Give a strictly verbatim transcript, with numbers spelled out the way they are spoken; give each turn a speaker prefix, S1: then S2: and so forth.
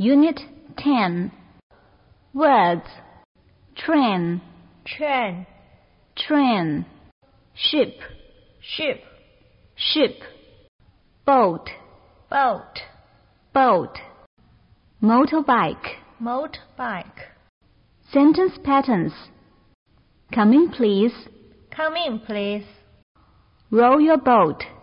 S1: Unit ten. Words. Train,
S2: train,
S1: train. Ship,
S2: ship,
S1: ship. Boat,
S2: boat,
S1: boat. Motorbike.
S2: motorbike.
S1: Sentence patterns. Come in, please.
S2: Come in, please.
S1: Row your boat.